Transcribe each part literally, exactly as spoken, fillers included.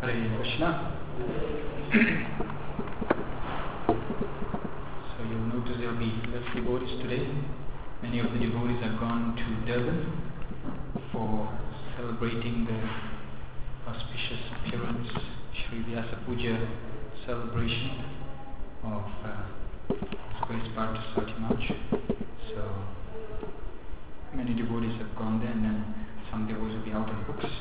Hare Krishna. So you'll notice there will be less devotees today. Many of the devotees have gone to Durban for celebrating the auspicious appearance, Sri Vyasa Puja celebration of uh, Grace Parthasarthi March. So many devotees have gone there, and then some devotees will be out on books.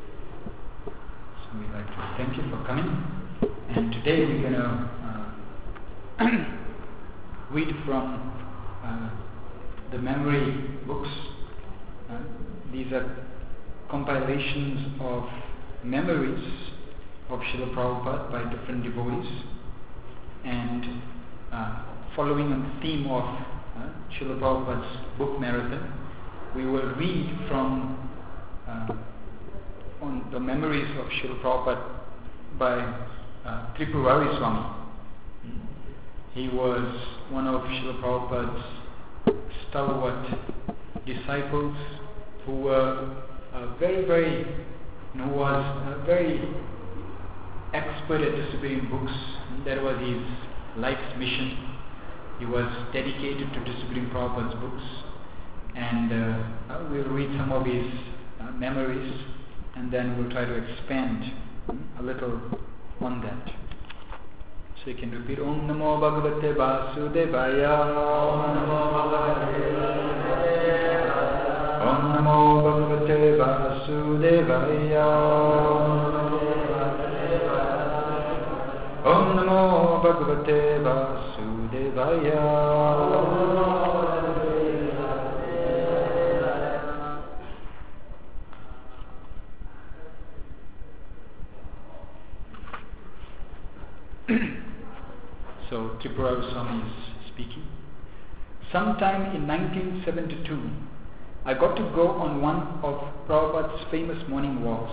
So we'd like to thank you for coming. And today we're going to uh, read from uh, the memory books. Uh, these are compilations of memories of Srila Prabhupada by different devotees, and uh, following on the theme of uh, Srila Prabhupada's book marathon, we will read from uh, on the memories of Srila Prabhupada by uh, Tripurari Swami. He was one of Srila Prabhupada's stalwart disciples who were uh, very, very, you know, was uh, very expert at distributing books. That was his life's mission. He was dedicated to distributing Prabhupada's books, and uh, uh, we'll read some of his uh, memories, and then we'll try to expand a little on that. So you can repeat: Om Namo Bhagavate Vasudevaya. Om Namo Bhagavate Vasudevaya. Om Namo Bhagavate Vasudevaya. Om Namo Bhagavate Vasudevaya. So Tripurari Swami is speaking. Sometime in nineteen seventy-two, I got to go on one of Prabhupada's famous morning walks.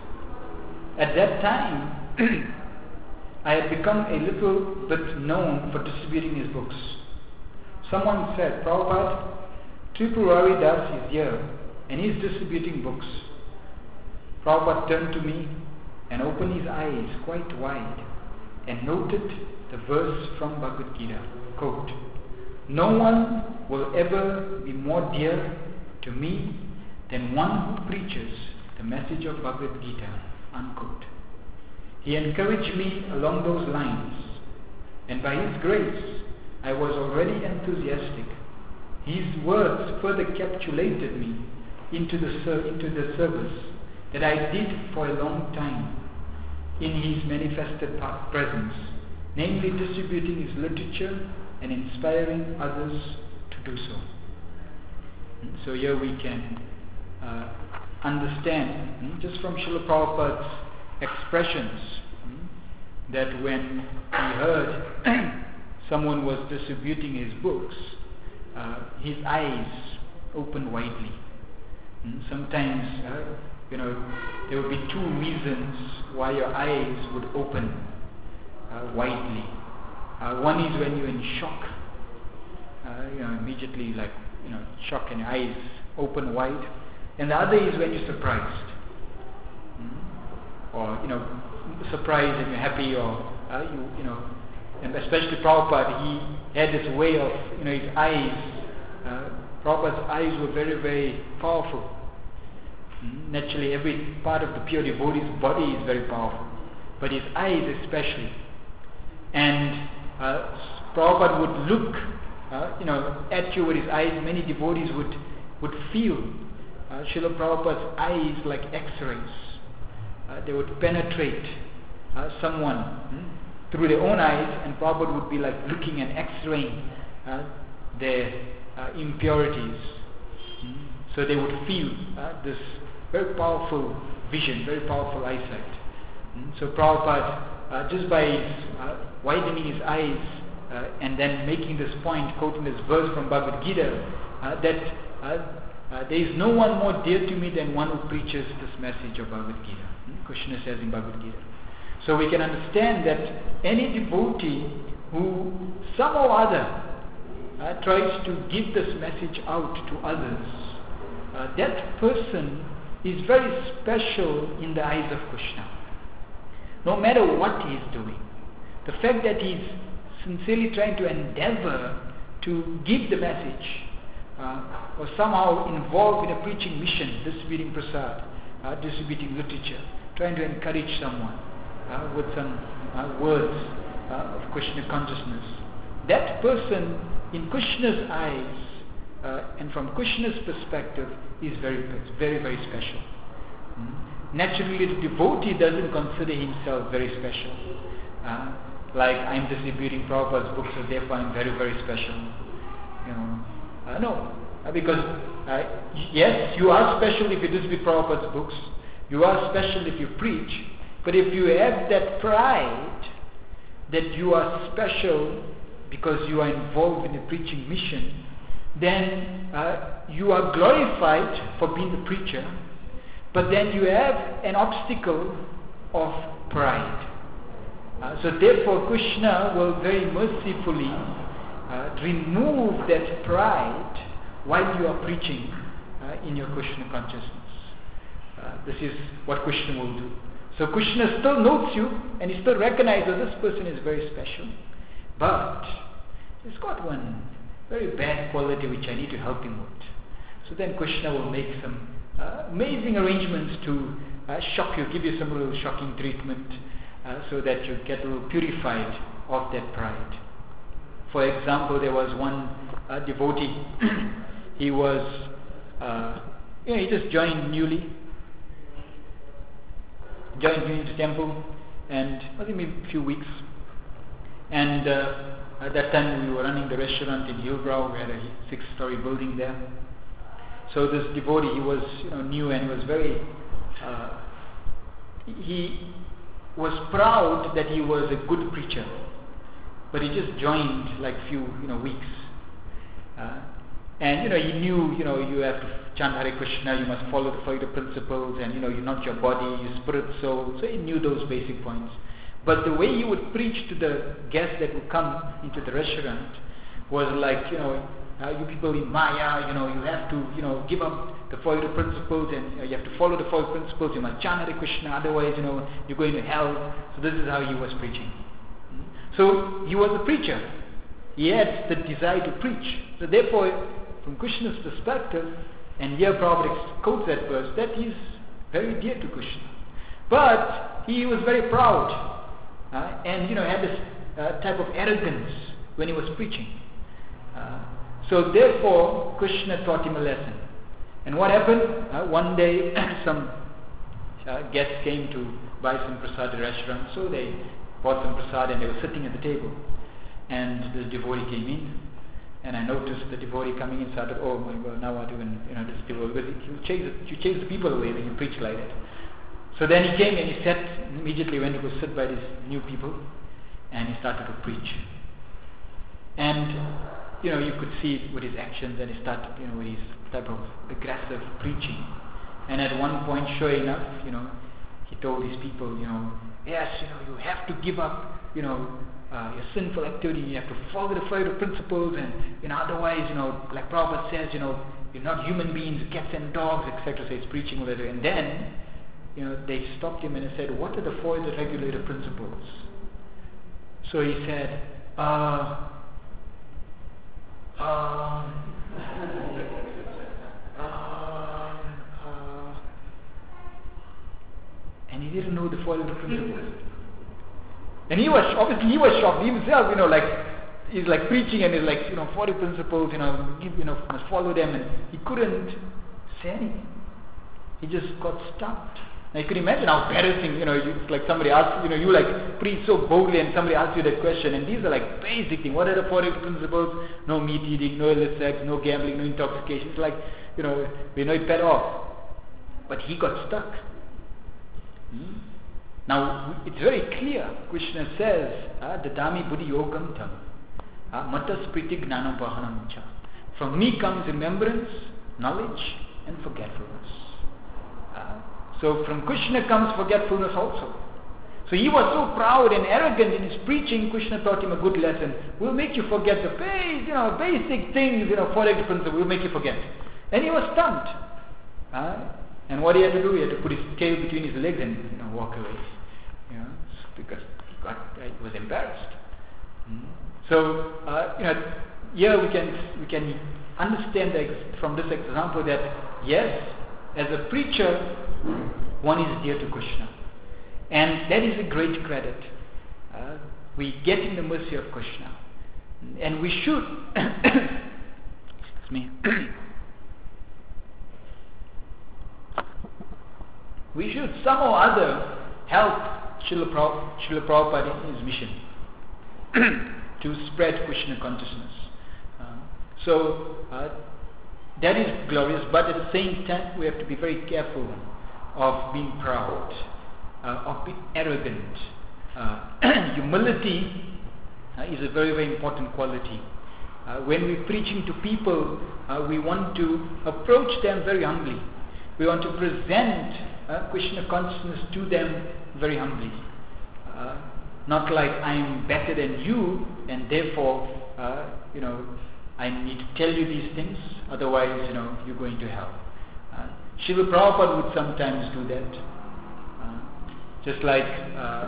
At that time, I had become a little bit known for distributing his books. Someone said, Prabhupada, Tripurari Das is here and he is distributing books. Prabhupada turned to me and opened his eyes quite wide and noted the verse from Bhagavad Gita, quote, "No one will ever be more dear to me than one who preaches the message of Bhagavad Gita," unquote. He encouraged me along those lines, and by his grace, I was already enthusiastic. His words further capitulated me into the, ser- into the service that I did for a long time in his manifested presence, namely distributing his literature and inspiring others to do so. So here we can uh, understand, just from Srila Prabhupada's expressions, that when he heard someone was distributing his books, uh, his eyes opened widely. Sometimes, uh, you know, there would be two reasons why your eyes would open uh, widely. Uh, one is when you're in shock, uh, you know, immediately like, you know, shock and your eyes open wide. And the other is when you're surprised. Mm-hmm. Or, you know, surprised and you're happy, or, uh, you, you know, and especially Prabhupada, he had this way of, you know, his eyes, uh, Prabhupada's eyes were very, very powerful. Mm-hmm. Naturally, every part of the pure devotee's body is very powerful, but his eyes especially. And uh, Prabhupada would look, uh, you know, at you with his eyes. Many devotees would, would feel uh, Srila Prabhupada's eyes like X-rays. Uh, they would penetrate uh, someone hmm, through their own eyes, and Prabhupada would be like looking and X-raying uh, their uh, impurities. Hmm. So they would feel uh, this very powerful vision, very powerful eyesight. Hmm. So Prabhupada, uh, just by his, uh, widening his eyes uh, and then making this point, quoting this verse from Bhagavad Gita, uh, that uh, uh, there is no one more dear to me than one who preaches this message of Bhagavad Gita. Hmm? Krishna says in Bhagavad Gita. So we can understand that any devotee who somehow or other uh, tries to give this message out to others, uh, that person is very special in the eyes of Krishna. no matter what he's doing. The fact that he's sincerely trying to endeavor to give the message, uh, or somehow involved in a preaching mission, distributing prasad, uh, distributing literature, trying to encourage someone uh, with some uh, words uh, of Krishna consciousness. That person, in Krishna's eyes, uh, and from Krishna's perspective, is very, very, very special. Hmm? Naturally, the devotee doesn't consider himself very special. Uh, like, I'm distributing Prabhupada's books, so therefore I'm very, very special. You know, uh, no, uh, because uh, yes, you are special if you distribute Prabhupada's books. You are special if you preach. But if you have that pride that you are special because you are involved in a preaching mission, then uh, you are glorified for being the preacher, but then you have an obstacle of pride. Uh, so therefore Krishna will very mercifully uh, remove that pride while you are preaching uh, in your Krishna consciousness. Uh, this is what Krishna will do. So Krishna still notes you, and he still recognizes this person is very special, but he's got one very bad quality which I need to help him with. So then Krishna will make some uh, amazing arrangements to uh, shock you, give you some little shocking treatment, uh, so that you get a little purified of that pride. For example, there was one uh, devotee. He was, uh, you know, he just joined newly, joined newly to temple, and I think maybe a few weeks. And uh, at that time we were running the restaurant in Hillbrow. We had a six-story building there. So this devotee, he was, you know, new, and he was very, uh, he was proud that he was a good preacher, but he just joined like few, you know, weeks. Uh, and you know, he knew, you know, you have to chant Hare Krishna, you must follow the five principles, and you know, you're not your body, your spirit, soul. So he knew those basic points. But the way he would preach to the guests that would come into the restaurant was like, you know, uh, you people in Maya, you know, you have to, you know, give up the four principles, and you, know, you have to follow the four principles. You must chant Hare Krishna, otherwise, you know, you're going to hell. So this is how he was preaching. So he was a preacher. He had the desire to preach. So therefore, from Krishna's perspective, and here Prabhupada quotes that verse, that is very dear to Krishna. But he was very proud. Uh, and you know, had this uh, type of arrogance when he was preaching. Uh, so therefore, Krishna taught him a lesson. And what happened? Uh, one day, some uh, guests came to buy some prasad at the restaurant. So they bought some prasad, and they were sitting at the table. And the devotee came in, and I noticed the devotee coming in, started, oh my God, now what even, you know, this devotee, because you chase, you chase the people away when you preach like that. So then he came and he sat immediately when he was sit by these new people, and he started to preach. And you know, you could see it with his actions, and he started, you know, with his type of aggressive preaching. And at one point, sure enough, you know, he told his people, you know, yes, you know, you have to give up, you know, uh, your sinful activity. You have to follow the five principles, and you know, otherwise, you know, like Prabhupada says, you know, you're not human beings, cats and dogs, et cetera. So he's preaching with it, and then, you know, they stopped him and said, what are the four regulator principles? So he said, uh, uh, uh, uh, and he didn't know the four principles. And he was, obviously he was shocked himself, you know, like, he's like preaching and he's like, you know, forty principles, you know, give, you know, must follow them, and he couldn't say anything. He just got stumped. Now you can imagine how embarrassing, you know, it's like somebody asks, you know, you like preach so boldly and somebody asks you that question, and these are like basic things. What are the four principles? No meat eating, no illicit sex, no gambling, no intoxication. It's like, you know, we know it better off. But he got stuck. Hmm? Now, it's very clear. Krishna says, Dadami buddhi yogam tam, matas priti gnanam vahanam cha. From me comes remembrance, knowledge, and forgetfulness. Uh, So from Krishna comes forgetfulness also. So he was so proud and arrogant in his preaching. Krishna taught him a good lesson. We'll make you forget the base, you know, basic things, you know, four principles. We'll make you forget. And he was stumped. Uh, and what he had to do, he had to put his tail between his legs and, you know, walk away. You know? because he got uh, he was embarrassed. Mm. So uh, you know, here we can we can understand the ex- from this example that yes, as a preacher, one is dear to Krishna, and that is a great credit. Uh, we get in the mercy of Krishna, and we should. Excuse me. We should somehow or other help Srila Prabhupada, Prabhupada in his mission to spread Krishna consciousness. Uh, so uh, that is glorious, but at the same time we have to be very careful of being proud, uh, of being arrogant. Uh, humility uh, is a very, very important quality. Uh, when we're preaching to people, uh, we want to approach them very humbly. We want to present uh, Krishna consciousness to them very humbly. Uh, not like I'm better than you, and therefore, uh, you know, I need to tell you these things, otherwise, you know, you're going to hell. Uh, Srila Prabhupada would sometimes do that. Uh, just like uh,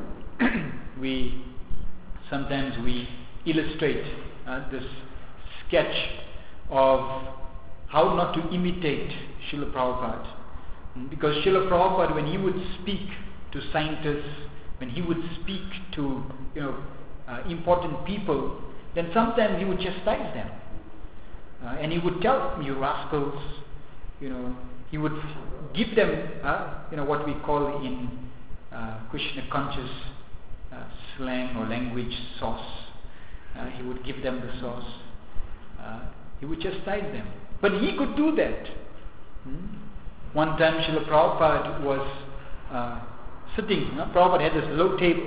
we, sometimes we illustrate uh, this sketch of how not to imitate Srila Prabhupada. Because Srila Prabhupada, when he would speak to scientists, when he would speak to, you know, uh, important people, then sometimes he would chastise them. Uh, and he would tell them, you rascals, you know, he would give them, uh, you know, what we call in uh, Krishna conscious uh, slang or language, sauce. Uh, he would give them the sauce. Uh, he would chastise them. But he could do that. Hmm? One time Srila Prabhupada was uh, sitting, you know, Prabhupada had this low table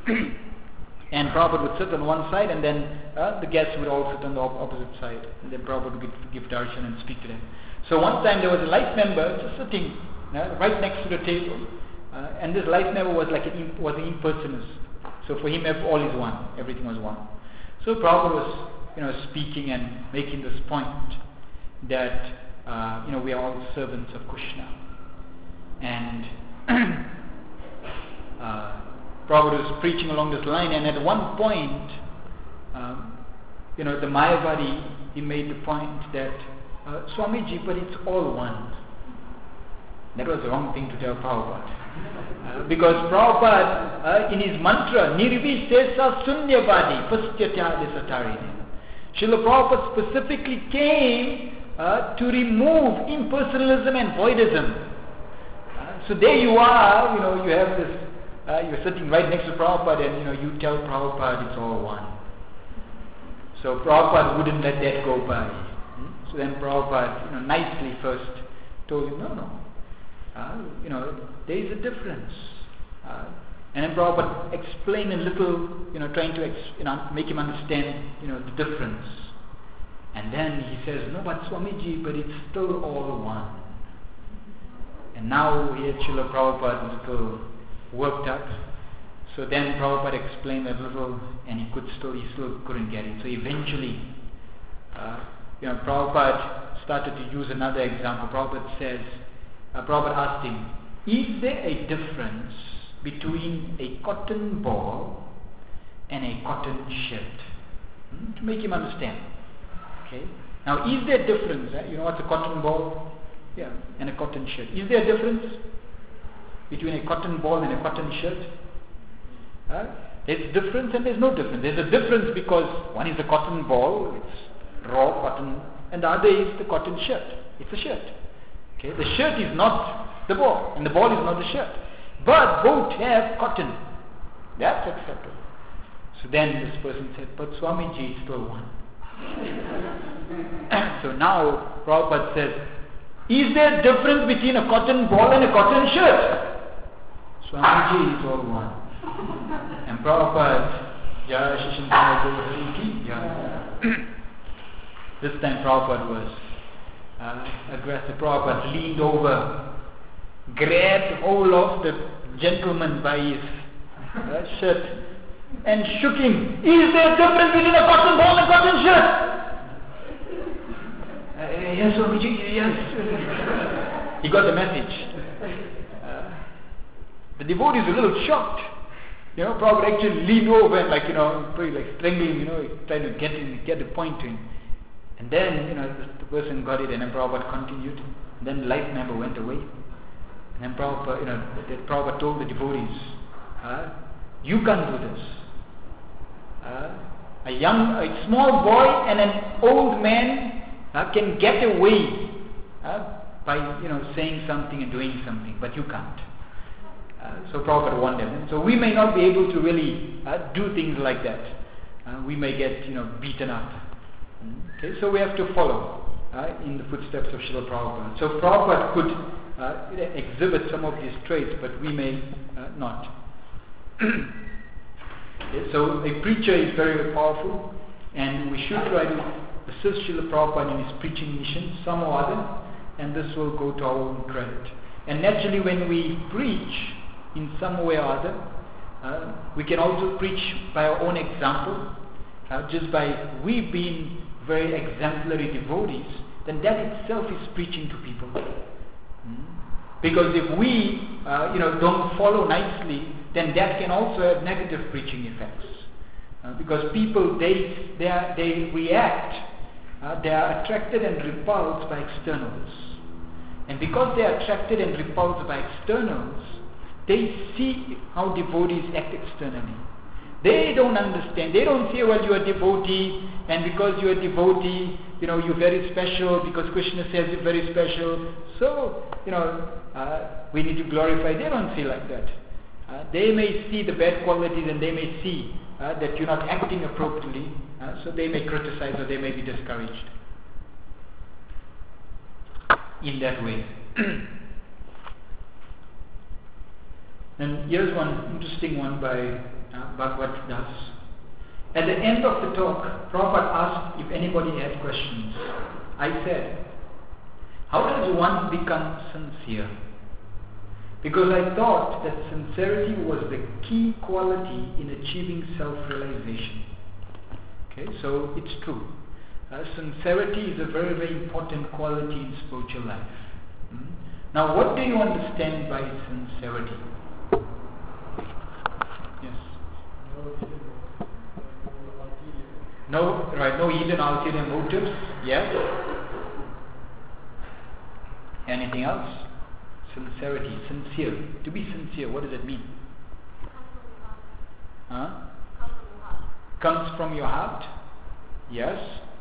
and Prabhupada would sit on one side and then uh, the guests would all sit on the op- opposite side, and then Prabhupada would give, give darshan and speak to them. So one time there was a life member just sitting uh, right next to the table, uh, and this life member was like an imp- was an impersonalist. So for him all is one, everything was one. So Prabhupada was, you know, speaking and making this point that uh, you know, we are all servants of Krishna, and uh, Prabhupada was preaching along this line, and at one point, um, you know, the Mayavadi, he made the point that uh, Swamiji, but it's all one. That was the wrong thing to tell Prabhupada. Uh, because Prabhupada, uh, in his mantra, Nirvishesa Sunyavadi Pastyatya Desatarine, Srila Prabhupada specifically came uh, to remove impersonalism and voidism. Uh, so there you are, you know, you have this, uh, you're sitting right next to Prabhupada, and you know, you tell Prabhupada it's all one. So Prabhupada wouldn't let that go by. Hmm? So then Prabhupada, you know, nicely first told him, no, no. Uh, you know, there is a difference. Uh, and then Prabhupada explained a little, you know, trying to ex- you know, make him understand, you know, the difference. And then he says, no, but Swamiji, but it's still all one. And now he had Srila Prabhupada a little worked up. So then Prabhupada explained a little, and he could still, he still couldn't get it. So eventually, uh, you know, Prabhupada started to use another example. Prabhupada says, Uh, Prabhupada asked him, is there a difference between a cotton ball and a cotton shirt? Hmm? To make him understand. Okay. Now, is there a difference? Eh? You know what's a cotton ball? Yeah, and a cotton shirt. Is there a difference between a cotton ball and a cotton shirt? Uh, there's difference and there's no difference. There's a difference because one is a cotton ball, it's raw cotton, and the other is the cotton shirt. It's a shirt. Okay, the shirt is not the ball, and the ball is not the shirt. But both have cotton. That's acceptable. So then this person said, but Swamiji is still one. So now Prabhupada says, is there a difference between a cotton ball and a cotton shirt? Swamiji is all one. And Prabhupada, Jaya Shishintai Jaya. This time Prabhupada was Uh, aggressive. Prabhupada leaned over, grabbed hold of the gentleman by his uh, shirt and shook him. Is there a difference between a cotton ball and a cotton shirt? Uh, yes, Swamiji, yes. He got the message. Uh, the devotee is a little shocked. you know, Prabhupada actually leaned over and like, you know, probably like strangling him, you know, trying to get in, get the point to him. And then, you know, the, the person got it, and then Prabhupada continued. And then the life member went away. And then Prabhupada, you know, the, the Prabhupada told the devotees, uh, you can't do this. Uh, a young, a small boy and an old man uh, can get away uh, by, you know, saying something and doing something, but you can't. Uh, so Prabhupada warned them. So we may not be able to really uh, do things like that. Uh, we may get, you know, beaten up. Okay, so we have to follow uh, in the footsteps of Srila Prabhupada. So Prabhupada could uh, exhibit some of his traits, but we may uh, not. Okay, so a preacher is very powerful, and we should try to assist Srila Prabhupada in his preaching mission, some or other, and this will go to our own credit. And naturally, when we preach in some way or other, uh, we can also preach by our own example, uh, just by we being very exemplary devotees, then that itself is preaching to people. Mm. Because if we, uh, you know, don't follow nicely, then that can also have negative preaching effects. Uh, because people, they they, are, they react, uh, they are attracted and repulsed by externals. And because they are attracted and repulsed by externals, they see how devotees act externally. They don't understand. They don't say, well, you are a devotee, and because you are a devotee, you know, you're very special, because Krishna says you're very special. So, you know, uh, we need to glorify. They don't say like that. Uh, they may see the bad qualities, and they may see uh, that you're not acting appropriately, uh, so they may criticize or they may be discouraged in that way. And here's one interesting one by uh, Bhagavad Das. At the end of the talk, Prabhupada asked if anybody had questions. I said, how does one become sincere? Because I thought that sincerity was the key quality in achieving self-realization. Okay, so it's true. Uh, sincerity is a very, very important quality in spiritual life. Hmm? Now, what do you understand by sincerity? Yes. No, right? No hidden ulterior motives. Yes. Anything else? Sincerity, sincere. To be sincere, what does it mean? Huh? Comes from your heart. Yes.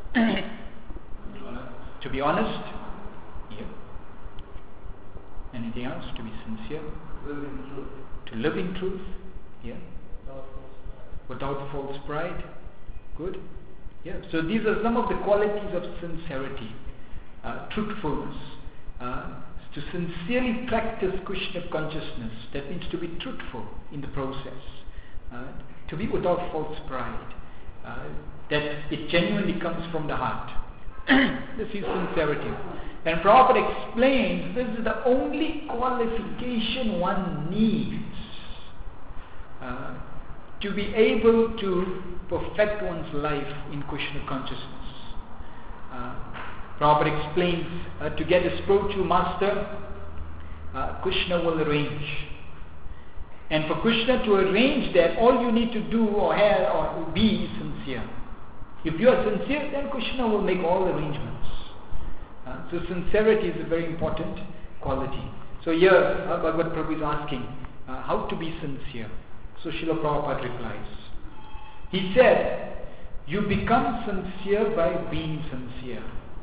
To be honest. Yeah. Anything else? To be sincere. Live in truth. To live in truth. Yeah. Without false pride. Without false pride. Good. Yeah. So these are some of the qualities of sincerity. Uh, truthfulness. Uh, to sincerely practice Krishna consciousness, that means to be truthful in the process. Uh, to be without false pride. Uh, that it genuinely comes from the heart. This is sincerity. And Prabhupada explains this is the only qualification one needs uh, to be able to perfect one's life in Krishna consciousness. Uh, Prabhupada explains uh, to get a spiritual master, uh, Krishna will arrange. And for Krishna to arrange that, all you need to do or have or be is sincere. If you are sincere, then Krishna will make all arrangements. Uh, so sincerity is a very important quality. So here, uh, Bhagavad Prabhu is asking uh, how to be sincere. So Srila Prabhupada replies. He said, you become sincere by being sincere.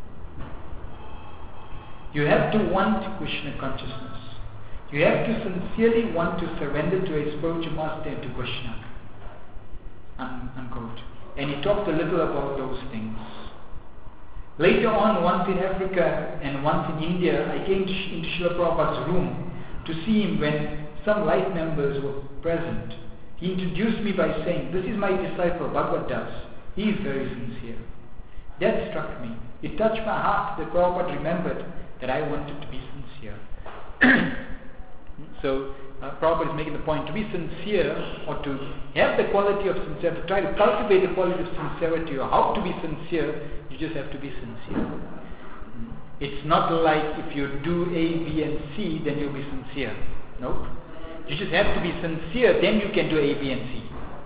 You have to want Krishna consciousness. You have to sincerely want to surrender to a spiritual master and to Krishna. Un- unquote. And he talked a little about those things. Later on, once in Africa and once in India, I came to Sh- into Srila Prabhupada's room to see him when some life members were present. He introduced me by saying, this is my disciple, Bhagavad Das. He is very sincere. That struck me. It touched my heart that Prabhupada remembered that I wanted to be sincere. So, uh, Prabhupada is making the point, to be sincere or to have the quality of sincerity, to try to cultivate the quality of sincerity or how to be sincere, you just have to be sincere. It's not like if you do A, B and C, then you'll be sincere. Nope. You just have to be sincere, then you can do A, B and C.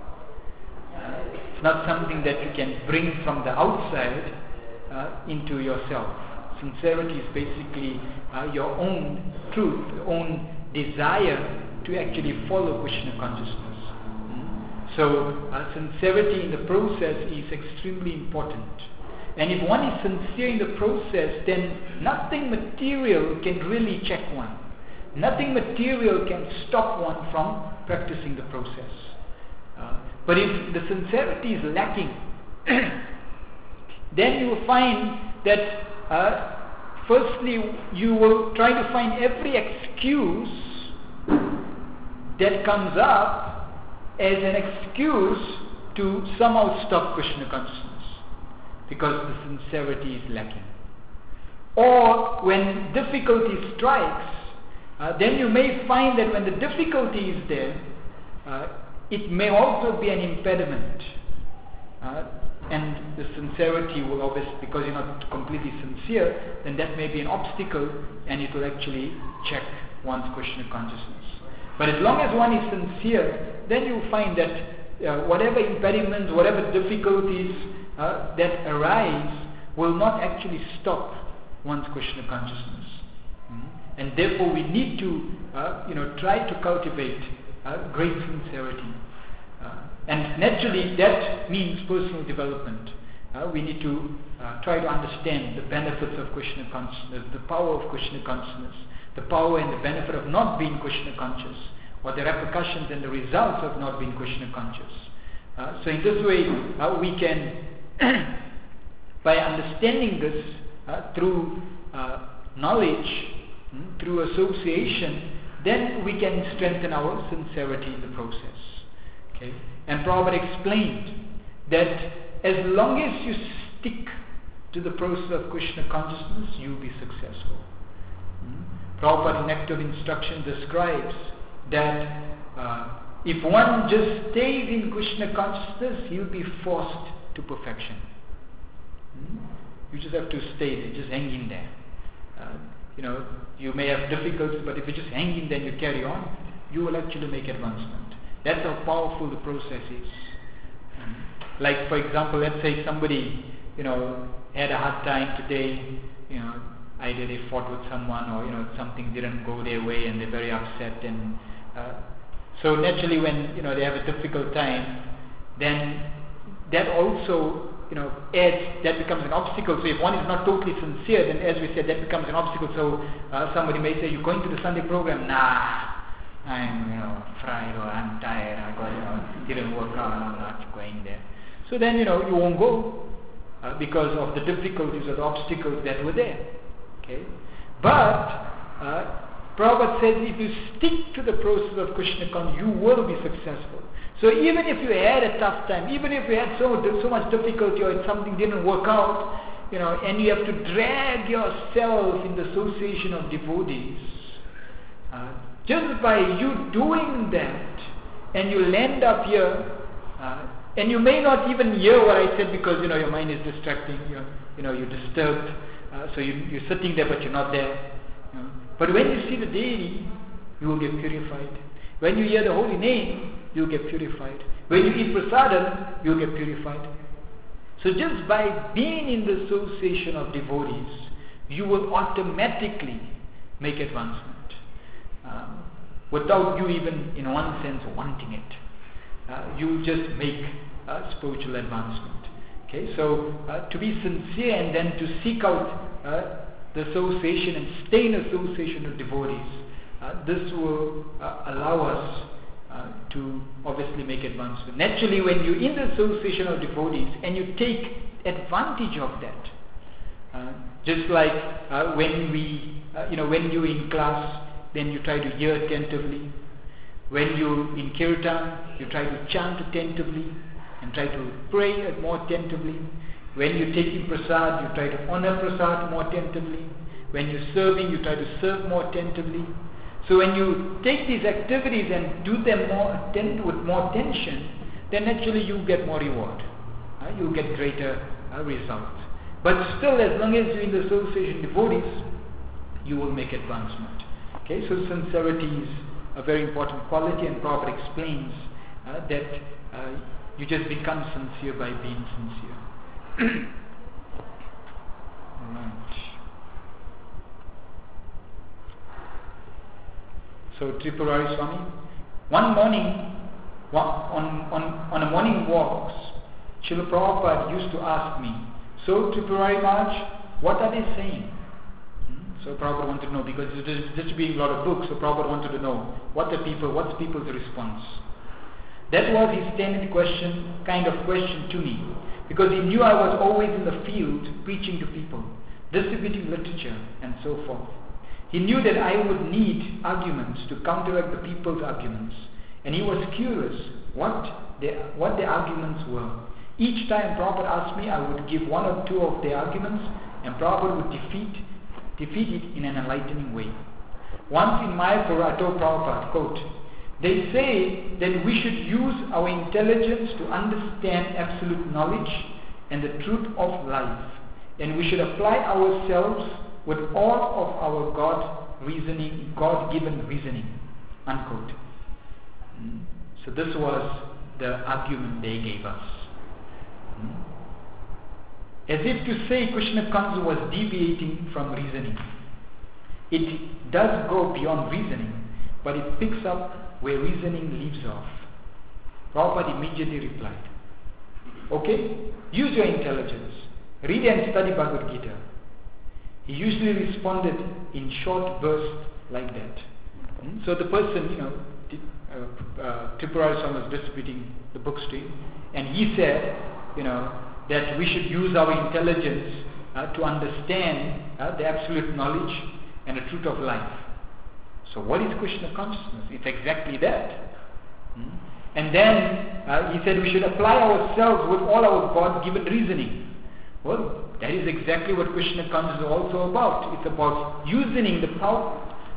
It's not something that you can bring from the outside uh, into yourself. Sincerity is basically uh, your own truth, your own desire to actually follow Krishna consciousness. Mm? So uh, sincerity in the process is extremely important. And if one is sincere in the process, then nothing material can really check one. Nothing material can stop one from practicing the process. Uh, but if the sincerity is lacking, then you will find that uh, firstly you will try to find every excuse that comes up as an excuse to somehow stop Krishna consciousness, because the sincerity is lacking. Or when difficulty strikes, uh, then you may find that when the difficulty is there, uh, it may also be an impediment. Uh, and the sincerity will obviously, because you're not completely sincere, then that may be an obstacle and it will actually check one's Krishna consciousness. But as long as one is sincere, then you find that uh, whatever impediments, whatever difficulties Uh, that arise will not actually stop one's Krishna consciousness. Mm? And therefore we need to uh, you know, try to cultivate uh, great sincerity. Uh, and naturally that means personal development. Uh, we need to uh, try to understand the benefits of Krishna consciousness, the power of Krishna consciousness, the power and the benefit of not being Krishna conscious, or the repercussions and the results of not being Krishna conscious. Uh, so in this way uh, we can by understanding this uh, through uh, knowledge, mm, through association, then we can strengthen our sincerity in the process. Okay? And Prabhupada explained that as long as you stick to the process of Krishna consciousness, you will be successful. Mm? Prabhupada in Nectar of Instruction describes that uh, if one just stays in Krishna consciousness, he will be forced to perfection. Hmm? You just have to stay there, just hang in there. Uh, you know, you may have difficulties, but if you just hang in there and you carry on, you will actually make advancement. That's how powerful the process is. Hmm? Like, for example, let's say somebody, you know, had a hard time today, you know, either they fought with someone or, you know, something didn't go their way and they're very upset. And uh, so naturally when, you know, they have a difficult time, then that also, you know, adds, that becomes an obstacle. So if one is not totally sincere, then as we said, that becomes an obstacle. So uh, somebody may say, you're going to the Sunday program? Nah, I'm, you know, fried or I'm tired, I got, you know, it didn't work out, I'm not going there. So then, you know, you won't go uh, because of the difficulties or the obstacles that were there. Okay? But uh, Prabhupada said, if you stick to the process of Krishna consciousness, you will be successful. So even if you had a tough time, even if you had so, so much difficulty or something didn't work out, you know, and you have to drag yourself in the association of devotees, uh, just by you doing that, and you'll end up here, uh, and you may not even hear what I said because, you know, your mind is distracting, you're, you know, you're disturbed, uh, so you, you're sitting there but you're not there. You know. But when you see the deity, you will get purified. When you hear the holy name, you'll get purified. When you eat prasadam, you'll get purified. So just by being in the association of devotees, you will automatically make advancement. Um, without you even, in one sense, wanting it. Uh, you just make uh, spiritual advancement. Okay, so uh, to be sincere and then to seek out uh, the association and stay in association of devotees, uh, this will uh, allow us Uh, to obviously make advancement. Naturally, when you're in the association of devotees and you take advantage of that, uh, just like uh, when we, uh, you know, when you're in class, then you try to hear attentively. When you're in kirtan, you try to chant attentively and try to pray more attentively. When you're taking prasad, you try to honor prasad more attentively. When you're serving, you try to serve more attentively. So when you take these activities and do them more atten- with more attention, then actually you get more reward. Uh, you get greater uh, results. But still, as long as you're in the association of devotees, you will make advancement. Okay, so sincerity is a very important quality, and Prabhupada explains uh, that uh, you just become sincere by being sincere. Alright. So Tripurari Swami, one morning, one, on, on, on a morning walks, Srila Prabhupada used to ask me, so Tripurari Maharaj, what are they saying? Hmm? So Prabhupada wanted to know, because there's distributing a lot of books, so Prabhupada wanted to know, what the people, what's people's response? That was his standard question, kind of question to me, because he knew I was always in the field preaching to people, distributing literature and so forth. He knew that I would need arguments to counteract the people's arguments, and he was curious what the, what the arguments were. Each time Prabhupada asked me, I would give one or two of the arguments, and Prabhupada would defeat, defeat it in an enlightening way. Once in Mayapur, I told Prabhupada, quote, they say that we should use our intelligence to understand absolute knowledge and the truth of life, and we should apply ourselves with all of our God reasoning, God-given reasoning, unquote. Mm. So this was the argument they gave us. Mm. As if to say Krishna Kansa was deviating from reasoning. It does go beyond reasoning, but it picks up where reasoning leaves off. Prabhupada immediately replied, okay, use your intelligence. Read and study Bhagavad Gita. He usually responded in short bursts like that. Hmm? So the person, you know, uh, uh, Tripurari Swami was distributing the books to him, and he said, you know, that we should use our intelligence uh, to understand uh, the absolute knowledge and the truth of life. So what is Krishna consciousness? It's exactly that. Hmm? And then uh, he said we should apply ourselves with all our God-given reasoning. Well, that is exactly what Krishna consciousness is also about. It's about using the power,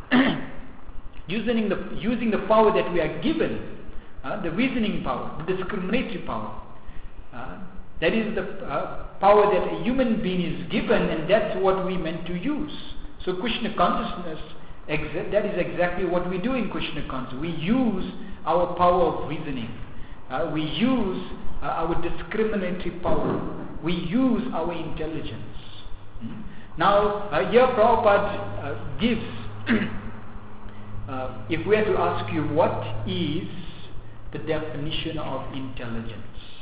using the using the power that we are given, uh, the reasoning power, the discriminatory power. Uh, that is the uh, power that a human being is given, and that's what we meant to use. So Krishna consciousness, exa- that is exactly what we do in Krishna consciousness. We use our power of reasoning. Uh, we use uh, our discriminatory power. We use our intelligence. Hmm? Now, uh, here Prabhupada uh, gives, uh, if we are to ask you, what is the definition of intelligence?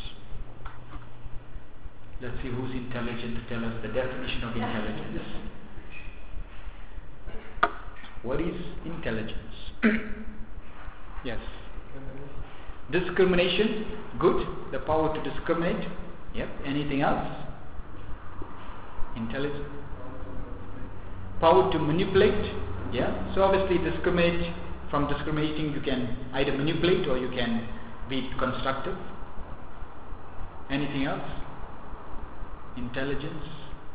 Let's see who's intelligent to tell us the definition of intelligence. What is intelligence? Yes. Discrimination, good. The power to discriminate. Yep. Anything else? Intelligence. Power to manipulate. Yeah. So obviously discriminate, from discriminating you can either manipulate or you can be constructive. Anything else? Intelligence.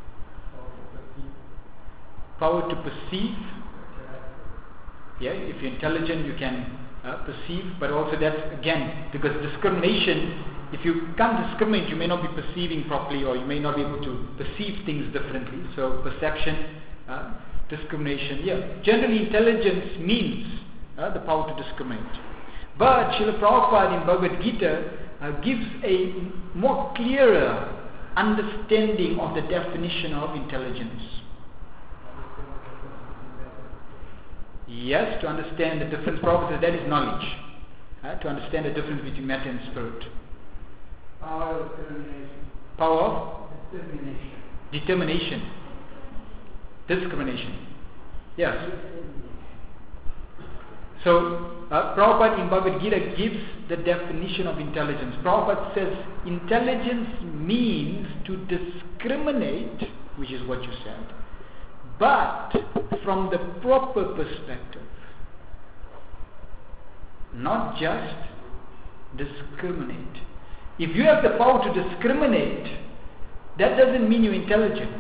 Power to perceive. Yeah. If you're intelligent you can uh, perceive, but also that's again because discrimination, if you can't discriminate, you may not be perceiving properly, or you may not be able to perceive things differently. So perception, uh, discrimination, yeah. Generally intelligence means uh, the power to discriminate. But Srila Prabhupada in Bhagavad Gita uh, gives a more clearer understanding of the definition of intelligence. Yes, to understand the difference, Prabhupada says that is knowledge. Uh, to understand the difference between matter and spirit. Power of determination. Power of Determination. determination. Discrimination. Yes. So, uh, Prabhupada in Bhagavad Gita gives the definition of intelligence. Prabhupada says intelligence means to discriminate, which is what you said, but from the proper perspective. Not just discriminate. If you have the power to discriminate, that doesn't mean you're intelligent.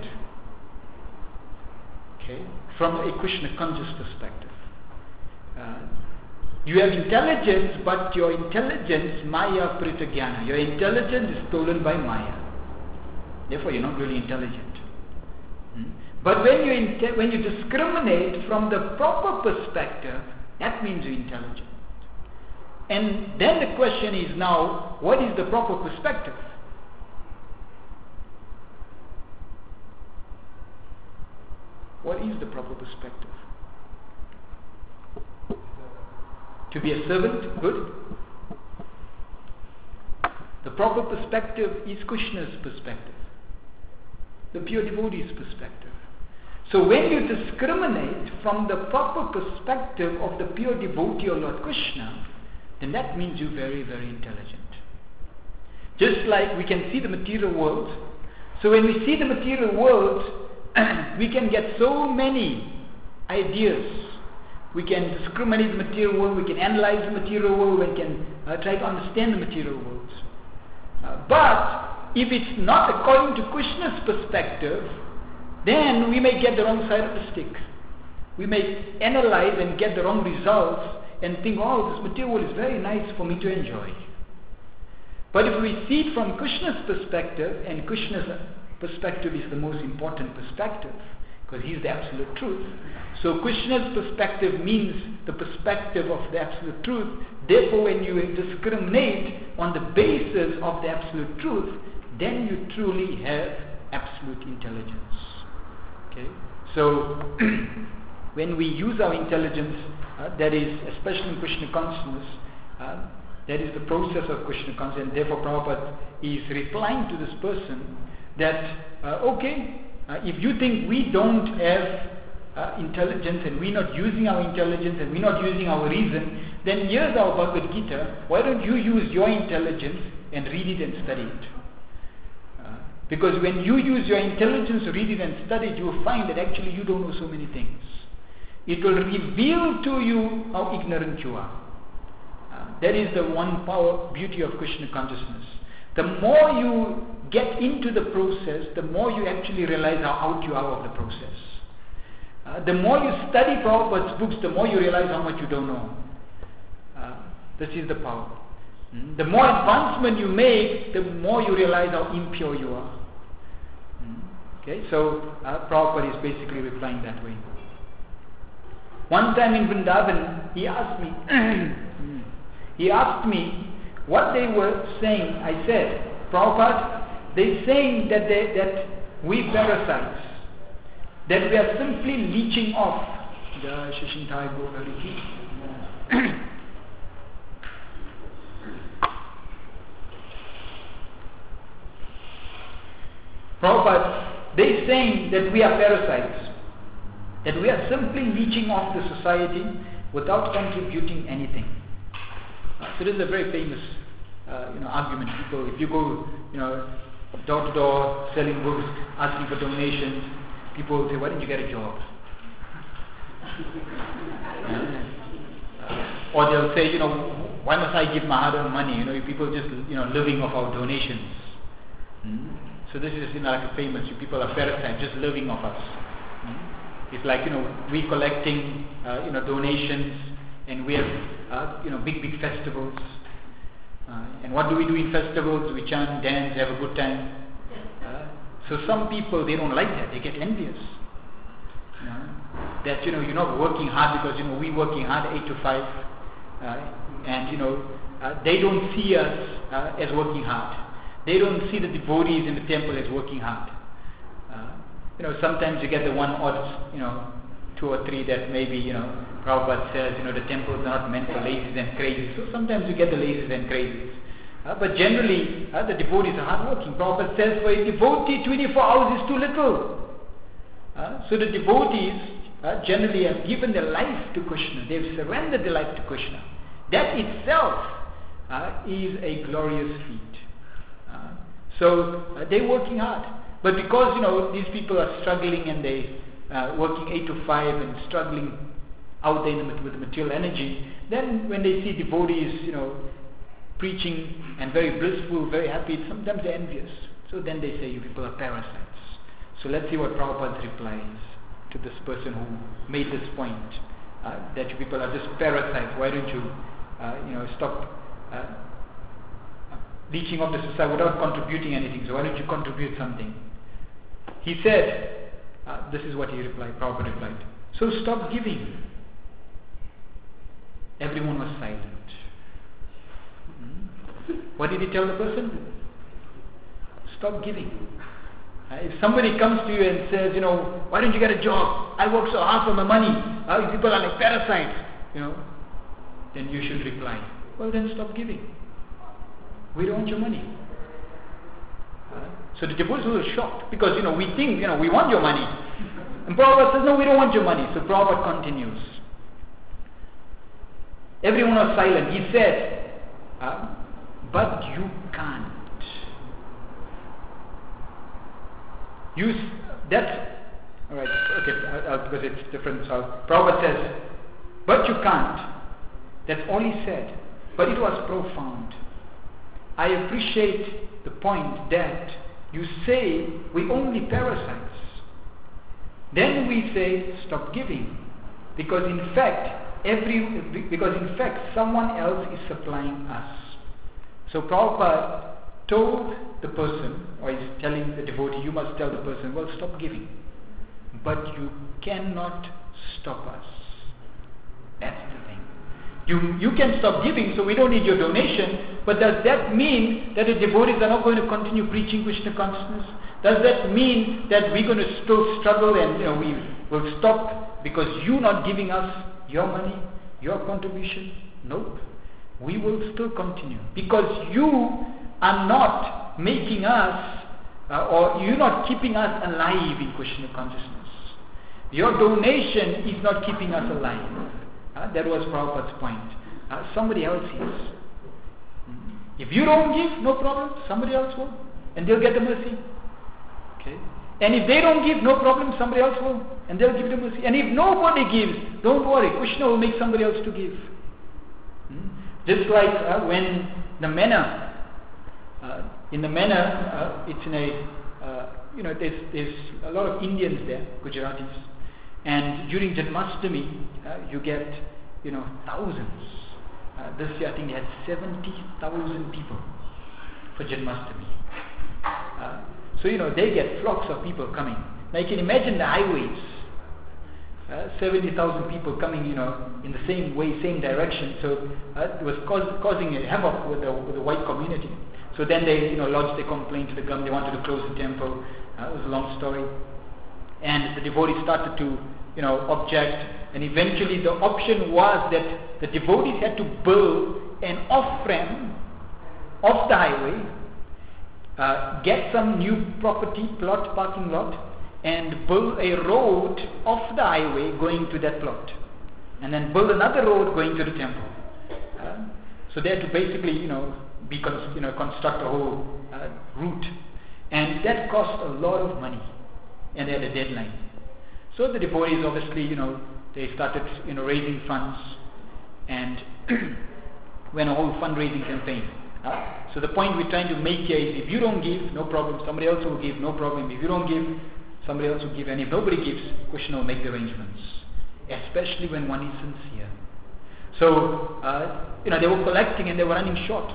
Okay? From a Krishna conscious perspective. Uh, you have intelligence, but your intelligence, Maya Prita Jnana. Your intelligence is stolen by Maya. Therefore, you're not really intelligent. Hmm? But when you, inte- when you discriminate from the proper perspective, That means you're intelligent. And then the question is now, what is the proper perspective? What is the proper perspective? To be a servant, good. The proper perspective is Krishna's perspective, the pure devotee's perspective. So when you discriminate from the proper perspective of the pure devotee or Lord Krishna, then that means you're very, very intelligent. Just like we can see the material world. So when we see the material world, we can get so many ideas. We can discriminate the material world, we can analyze the material world, we can uh, try to understand the material world. Uh, but if it's not according to Krishna's perspective, then we may get the wrong side of the stick. We may analyze and get the wrong results and think, oh, this material world is very nice for me to enjoy. But if we see it from Krishna's perspective, and Krishna's perspective is the most important perspective, because he's the absolute truth. So Krishna's perspective means the perspective of the absolute truth. Therefore, when you discriminate on the basis of the absolute truth, then you truly have absolute intelligence. Okay? So when we use our intelligence, uh, that is especially in Krishna consciousness, uh, that is the process of Krishna consciousness, and therefore Prabhupada is replying to this person that, uh, okay, uh, if you think we don't have uh, intelligence and we're not using our intelligence and we're not using our reason, then here's our Bhagavad Gita. Why don't you use your intelligence and read it and study it? Uh, because when you use your intelligence to read it and study it, you will find that actually you don't know so many things. It will reveal to you how ignorant you are. Uh, that is the one power, beauty of Krishna consciousness. The more you get into the process, the more you actually realize how out you are of the process. Uh, the more you study Prabhupada's books, the more you realize how much you don't know. Uh, this is the power. Mm? The more advancement you make, the more you realize how impure you are. Mm? Okay, so uh, Prabhupada is basically replying that way. One time in Vrindavan, he asked me, he asked me what they were saying. I said, Prabhupada, they're saying that, they, that we parasites, that we are simply leeching off. Prabhupada, they're saying that we are parasites, that we are simply leeching off the society without contributing anything. Uh, so this is a very famous uh, you know, argument. People, if you go, you know, door to door, selling books, asking for donations, people will say, why didn't you get a job? uh, or they'll say, you know, why must I give my hard-earned money? You know, people just, you know, living off our donations. Hmm? So this is, you know, like a famous, you people are parasites, just living off us. Hmm? It's like, you know, we collecting, uh, you know, donations, and we have, uh, you know, big, big festivals. Uh, and what do we do in festivals? We chant, dance, have a good time. Uh, so some people, they don't like that. They get envious. You know, that, you know, you're not working hard because, you know, we're working hard eight to five. Uh, and, you know, uh, they don't see us uh, as working hard. They don't see the devotees in the temple as working hard. Uh, you know, sometimes you get the one odd, you know, two or three that maybe, you know, Prabhupada says, you know, the temples are not meant for lazies and crazies. So sometimes you get the lazies and crazies. Uh, but generally, uh, the devotees are hardworking. Prabhupada says for a devotee, twenty-four hours is too little. Uh, so the devotees uh, generally have given their life to Krishna. They've surrendered their life to Krishna. That itself uh, is a glorious feat. Uh, so uh, they're working hard. But because, you know, these people are struggling and they uh, working eight to five and struggling out there in the, with the material energy, then when they see devotees, you know, preaching and very blissful, very happy, sometimes they're envious. So then they say, you people are parasites. So let's see what Prabhupada's reply is to this person who made this point, uh, that you people are just parasites. Why don't you, uh, you know, stop uh, leeching off the society without contributing anything? So why don't you contribute something? He said, uh, this is what he replied, Prabhupada replied, so stop giving. Everyone was silent. Hmm? What did he tell the person? Stop giving. Uh, if somebody comes to you and says, you know, why don't you get a job? I work so hard for my money. Uh, people are like parasites. You know, then you should reply, well then stop giving. We don't want your money. Uh, so the devotees were shocked because, you know, we think, you know, we want your money. And Prabhupada says, no, we don't want your money. So Prabhupada continues. Everyone was silent. He said, uh, but you can't. You, that's, alright, okay, uh, uh, because it's different. So Prabhupada says, but you can't. That's all he said. But it was profound. I appreciate the point that you say we only parasites. Then we say stop giving. Because in fact, every because in fact someone else is supplying us. So Prabhupada told the person, or is telling the devotee, you must tell the person, well, stop giving. But you cannot stop us. That's the thing. You, you can stop giving, so we don't need your donation, but does that mean that the devotees are not going to continue preaching Krishna consciousness? Does that mean that we're going to still struggle and, you know, we will stop because you're not giving us your money, your contribution? Nope. We will still continue because you are not making us uh, or you're not keeping us alive in Krishna consciousness. Your donation is not keeping us alive. Uh, that was Prabhupada's point. Uh, somebody else is. Mm. If you don't give, no problem, somebody else will. And they'll get the mercy. Okay. And if they don't give, no problem, somebody else will. And they'll give the mercy. And if nobody gives, don't worry, Krishna will make somebody else to give. Mm. Just like uh, when the Mena, uh, in the Mena, uh, it's in a, uh, you know, there's, there's a lot of Indians there, Gujaratis. And during Janmashtami, uh, you get, you know, thousands. Uh, this year I think they had seventy thousand people for Janmashtami. Uh, so, you know, they get flocks of people coming. Now you can imagine the highways. Uh, seventy thousand people coming, you know, in the same way, same direction. So uh, it was cause, causing a havoc with the, with the white community. So then they, you know, lodged a complaint to the government. They wanted to close the temple. Uh, it was a long story. And the devotees started to, you know, object, and eventually the option was that the devotees had to build an off-ramp off the highway, uh, get some new property, plot, parking lot, and build a road off the highway going to that plot, and then build another road going to the temple. Uh, so they had to basically, you know, be con- you know, construct a whole uh, route, and that cost a lot of money. And they had a deadline. So the devotees obviously, you know, they started, you know, raising funds and went a whole fundraising campaign. Uh, so the point we're trying to make here is if you don't give, no problem. Somebody else will give, no problem. If you don't give, somebody else will give. And if nobody gives, Krishna will make the arrangements. Especially when one is sincere. So, uh, you know, they were collecting and they were running short.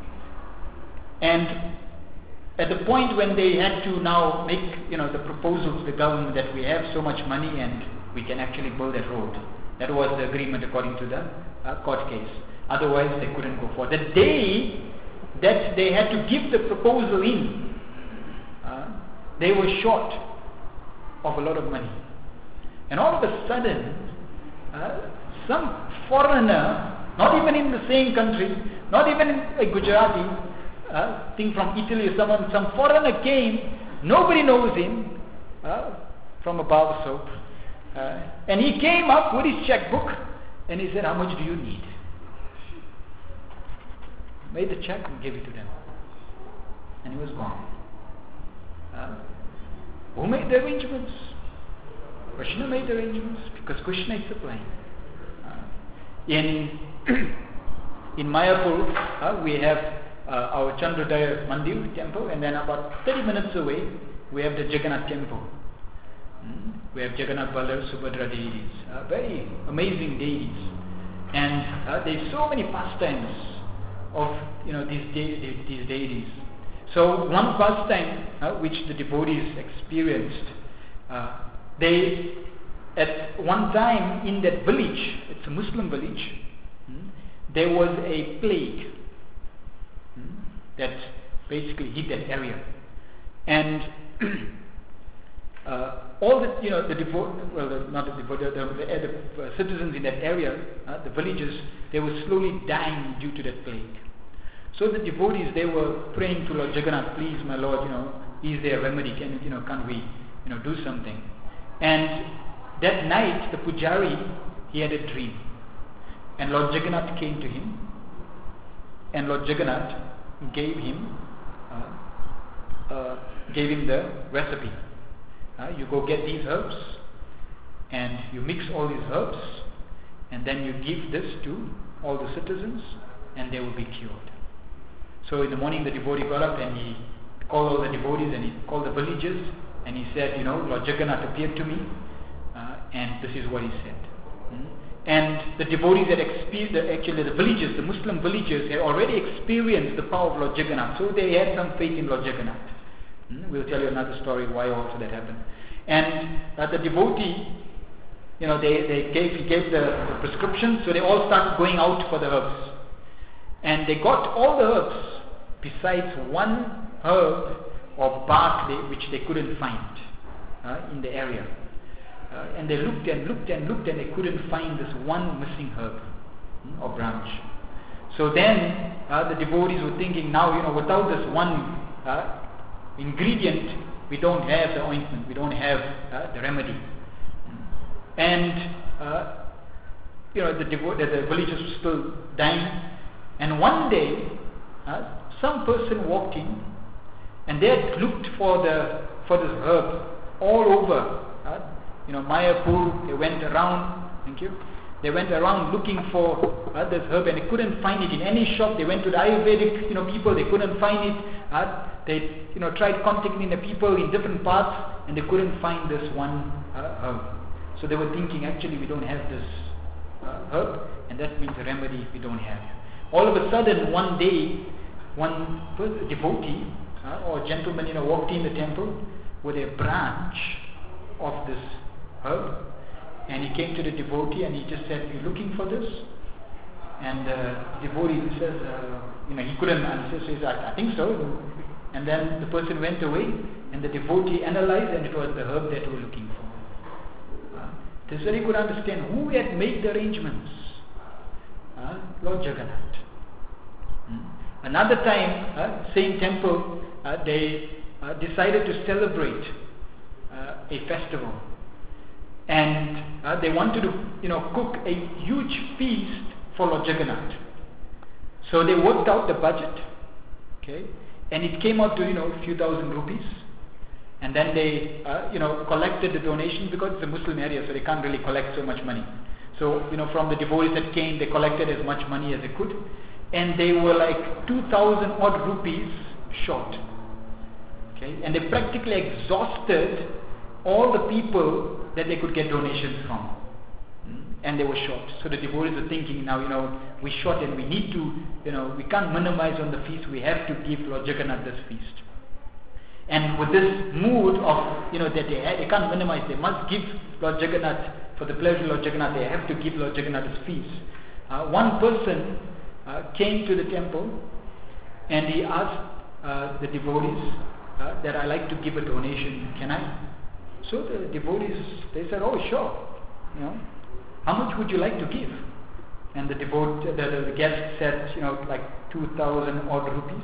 And at the point when they had to now make, you know, the proposal to the government that we have so much money and we can actually build that road. That was the agreement according to the uh, court case. Otherwise, they couldn't go forward. The day that they had to give the proposal in, uh, they were short of a lot of money. And all of a sudden, uh, some foreigner, not even in the same country, not even a Gujarati, Uh, thing from Italy, someone, some foreigner came, nobody knows him, uh, from a bar soap, uh, and he came up with his checkbook and he said, how much do you need? Made the check and gave it to them, and he was gone. Uh, who made the arrangements? Krishna made the arrangements because Krishna is supplying. Uh, in in Mayapur, uh, we have Uh, our Chandrodaya Mandir temple, and then about thirty minutes away we have the Jagannath temple. Mm? We have Jagannath, Balar, Subhadra deities, uh, very amazing deities, and uh, there's so many pastimes of, you know, these, de- these deities. So one pastime uh, which the devotees experienced, uh, they at one time in that village, it's a Muslim village, mm? there was a plague hmm, that basically hit that area. And uh, all the, you know, the devote, well, the, not the devote, the, the, the uh, citizens in that area, uh, the villages, they were slowly dying due to that plague. So the devotees, they were praying to Lord Jagannath, please, my Lord, you know, is there a remedy? Can you know, can't we, you know, do something? And that night, the pujari, he had a dream, and Lord Jagannath came to him, and Lord Jagannath gave him, uh, uh, gave him the recipe. Uh, you go get these herbs, and you mix all these herbs, and then you give this to all the citizens, and they will be cured. So in the morning, the devotee got up and he called all the devotees and he called the villagers, and he said, you know, Lord Jagannath appeared to me, uh, and this is what he said. Hmm? And the devotees had experienced, actually the villagers, the Muslim villagers had already experienced the power of Lord Jagannath, so they had some faith in Lord Jagannath. Hmm? We'll tell you another story why also that happened. And uh, the devotee, you know, they, they gave, he gave the, the prescription, so they all started going out for the herbs. And they got all the herbs, besides one herb or bark they, which they couldn't find uh, in the area. Uh, and they looked and looked and looked and they couldn't find this one missing herb hmm, or branch. So then uh, the devotees were thinking, now, you know, without this one uh, ingredient, we don't have the ointment, we don't have uh, the remedy. And uh, you know, the, devo- the, the villagers were still dying. And one day, uh, some person walked in, and they had looked for the for this herb all over. Uh, you know, Mayapur. They went around. Thank you. They went around looking for uh, this herb, and they couldn't find it in any shop. They went to the Ayurvedic, you know, people. They couldn't find it. Uh, they, you know, tried contacting the people in different parts, and they couldn't find this one uh, herb. So they were thinking, actually, we don't have this uh, herb, and that means a remedy we don't have. All of a sudden, one day, one devotee uh, or gentleman, you know, walked in the temple with a branch of this herb, and he came to the devotee and he just said, "You looking for this?" And the uh, devotee says, uh, "You know, he couldn't answer." So he says, I, "I think so." And then the person went away, and the devotee analyzed, and it was the herb that we were looking for. Uh, this way, he could understand who had made the arrangements. Uh, Lord Jagannath. Hmm. Another time, uh, same temple, uh, they uh, decided to celebrate uh, a festival, and uh, they wanted to, you know, cook a huge feast for Lord Jagannath. So they worked out the budget, okay, and it came out to, you know, a few thousand rupees. And then they, uh, you know, collected the donations, because it's a Muslim area, so they can't really collect so much money. So, you know, from the devotees that came, they collected as much money as they could. And they were like two thousand odd rupees short. Okay? And they practically exhausted all the people that they could get donations from. And they were short. So the devotees were thinking, now, you know, we're short and we need to, you know, we can't minimize on the feast. We have to give Lord Jagannath this feast. And with this mood of, you know, that they, they can't minimize, they must give Lord Jagannath, for the pleasure of Lord Jagannath, they have to give Lord Jagannath his feast. Uh, one person uh, came to the temple and he asked uh, the devotees uh, that I like to give a donation, can I? So the devotees, they said, oh sure, you know, how much would you like to give? And the devote, the, the, the guest said, you know, like two thousand odd rupees.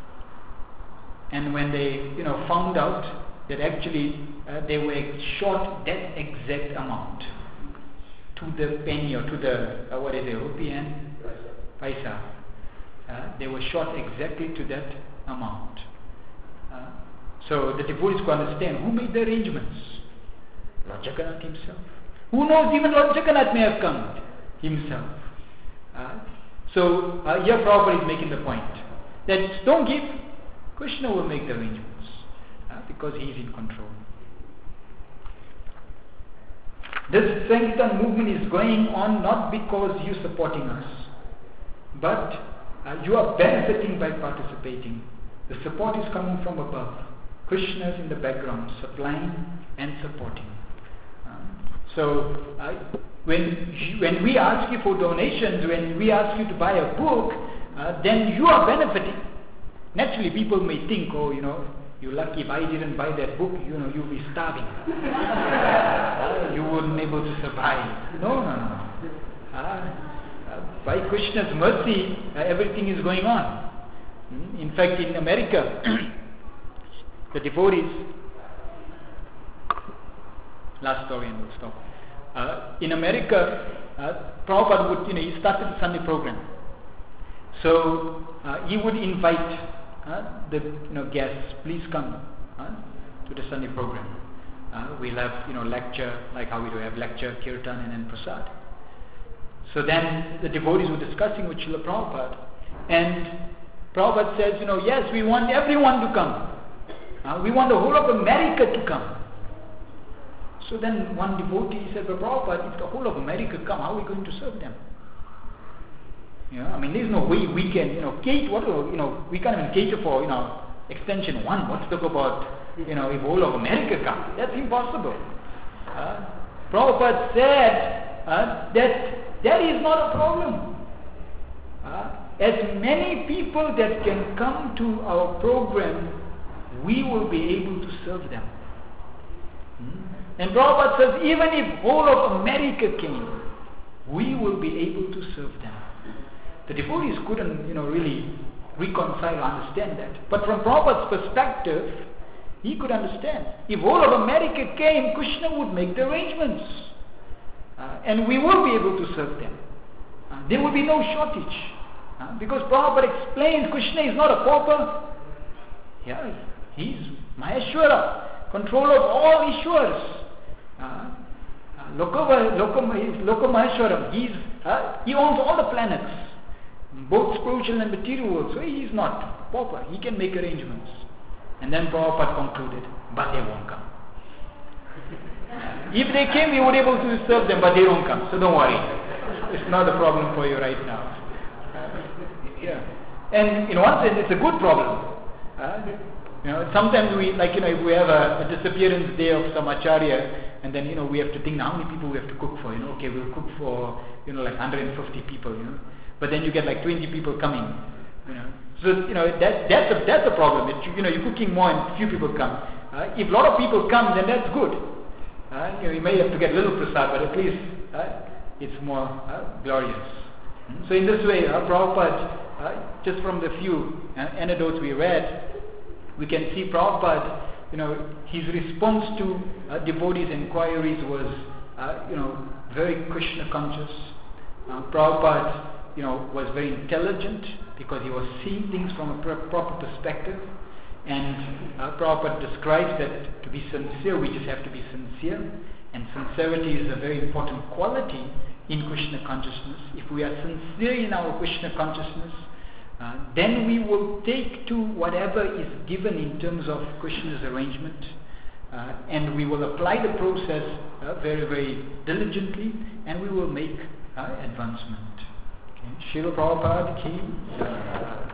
And when they, you know, found out that actually uh, they were short that exact amount to the penny, or to the, uh, what is it, rupee and paisa. Uh, they were short exactly to that amount. Uh, so the devotees could understand who made the arrangements. Lord Jagannath himself. Who knows, even Lord Jagannath may have come himself. Uh, so uh, here Prabhupada is making the point that don't give, Krishna will make the arrangements uh, because he is in control. This Sankirtan movement is going on not because you are supporting us, but uh, you are benefiting by participating. The support is coming from above. Krishna is in the background, supplying and supporting. Uh, so, uh, when you, when we ask you for donations, when we ask you to buy a book, uh, then you are benefiting. Naturally, people may think, oh, you know, you're lucky. If I didn't buy that book, you know, you'll be starving. uh, you wouldn't be able to survive. No, no, no. Uh, uh, by Krishna's mercy, uh, everything is going on. Mm? In fact, in America, the devotees, last story and we'll stop. Uh, in America, uh, Prabhupada would, you know, he started the Sunday program. So uh, he would invite uh, the you know guests, please come uh, to the Sunday program. Uh, we'll have you know lecture, like how we do have lecture, kirtan, and then prasad. So then the devotees were discussing with Srila Prabhupada, and Prabhupada says, you know, yes, we want everyone to come. Uh, we want the whole of America to come. So then one devotee said, but Prabhupada, if the whole of America come, how are we going to serve them? You know, I mean, there's no way we can, you know, cater, what, you know, we can't even cater for, you know, extension one. What's talk about, you know, if whole of America come? That's impossible. Uh, Prabhupada said uh, that that is not a problem. Uh, as many people that can come to our program, we will be able to serve them. Hmm? And Prabhupada says, even if whole of America came, we will be able to serve them. The devotees couldn't, you know, really reconcile or understand that. But from Prabhupada's perspective, he could understand. If whole of America came, Krishna would make the arrangements. Uh, and we will be able to serve them. Uh, there will be no shortage. Uh, because Prabhupada explains Krishna is not a pauper. Yeah, he's Maheshwara, controller of all Ishwaras. Uh, uh, Loka, Loka, Loka Maheshwaram. He's, uh, he owns all the planets, both spiritual and material world. So he is not pauper. He can make arrangements. And then Prabhupada concluded, but they won't come. If they came, we would be able to serve them, but they don't come. So don't worry. It's not a problem for you right now. Uh, yeah. And in one sense, it's a good problem. Uh, you know, sometimes we, like, you know, if we have a, a disappearance day of some acharya, and then, you know, we have to think, now how many people we have to cook for? You know, okay, we'll cook for, you know, like one hundred fifty people, you know. But then you get like twenty people coming, you know. So, you know, that, that's, a, that's a problem. It, you know, you're cooking more and few people come. Uh, if a lot of people come, then that's good. Uh, you know, you may have to get a little prasad, but at least uh, it's more uh, glorious. Mm-hmm. So in this way, uh, Prabhupada, uh, just from the few uh, anecdotes we read, we can see Prabhupada, you know, his response to uh, devotees' inquiries was, uh, you know, very Krishna conscious. Uh, Prabhupada, you know, was very intelligent because he was seeing things from a pr- proper perspective. And uh, Prabhupada describes that to be sincere, we just have to be sincere. And sincerity is a very important quality in Krishna consciousness. If we are sincere in our Krishna consciousness, uh, then we will take to whatever is given in terms of Krishna's arrangement, uh, and we will apply the process uh, very, very diligently, and we will make uh, advancement. Okay. Srila Prabhupada ki. Uh,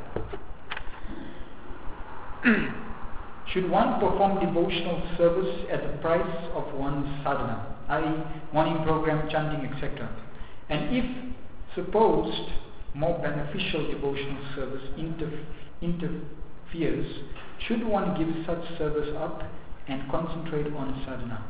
Should one perform devotional service at the price of one's sadhana, that is morning program, chanting, et cetera? And if supposed more beneficial devotional service inter- interferes, should one give such service up and concentrate on sadhana?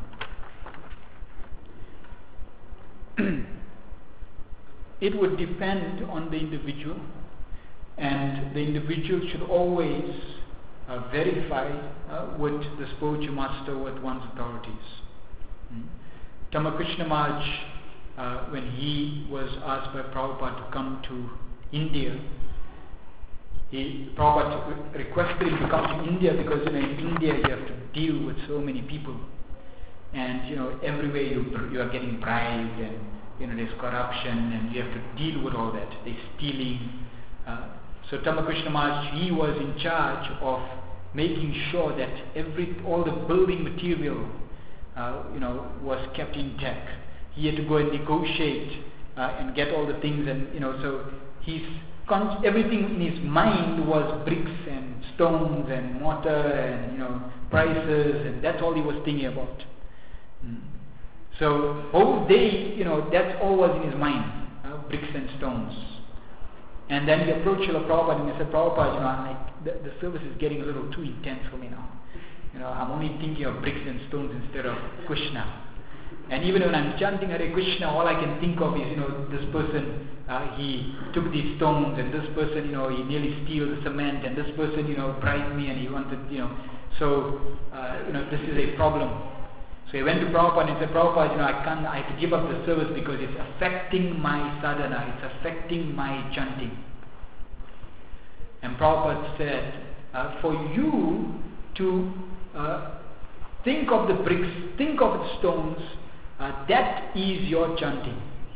It would depend on the individual, and the individual should always Uh, verified uh, with the spiritual master, with one's authorities. Hmm. Tamakrishna Maharaj, uh, when he was asked by Prabhupada to come to India, he, Prabhupada re- requested him to come to India because, you know, in India you have to deal with so many people, and, you know, everywhere you you are getting bribed, and, you know, there's corruption, and you have to deal with all that. They're stealing. Uh, so Tamakrishna Maharaj, he was in charge of making sure that every all the building material, uh, you know, was kept intact. He had to go and negotiate uh, and get all the things, and, you know, so his con- everything in his mind was bricks and stones and mortar and, you know, prices, and that's all he was thinking about. Mm. So whole day, you know, that's all was in his mind, uh, bricks and stones. And then he approached Srila Prabhupada and he said, Prabhupada, you know, I, the, the service is getting a little too intense for me now. You know, I'm only thinking of bricks and stones instead of Krishna. And even when I'm chanting Hare Krishna, all I can think of is, you know, this person, uh, he took these stones, and this person, you know, he nearly steal the cement, and this person, you know, bribed me and he wanted, you know, so, uh, you know, this is a problem. So he went to Prabhupada and said, Prabhupada, you know, I can't, I have to give up the service because it's affecting my sadhana, it's affecting my chanting. And Prabhupada said, uh, for you to uh, think of the bricks, think of the stones, uh, that is your chanting.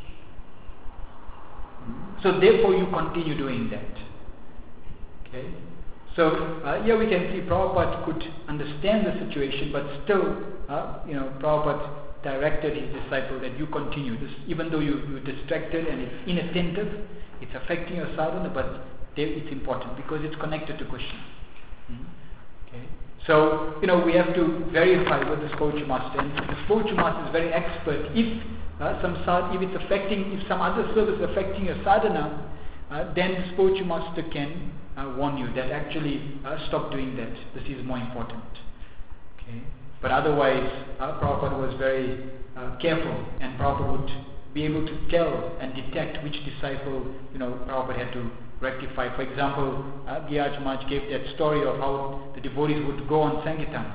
So therefore you continue doing that. Okay? So uh, here we can see Prabhupada could understand the situation, but still, uh, you know, Prabhupada directed his disciple that you continue this, even though you, you're distracted and it's inattentive, it's affecting your sadhana, but it's important because it's connected to Krishna. Mm-hmm. Okay. So, you know, we have to verify with the spiritual master, and the spiritual master is very expert. If uh, some sad, if it's affecting, if some other service is affecting your sadhana, uh, then the spiritual master can uh, warn you that actually uh, stop doing that. This is more important. Okay. But otherwise, uh, Prabhupada was very uh, careful, and Prabhupada would be able to tell and detect which disciple, you know, Prabhupada had to rectify. For example, uh, Giyaj Maharaj gave that story of how the devotees would go on Sankirtan,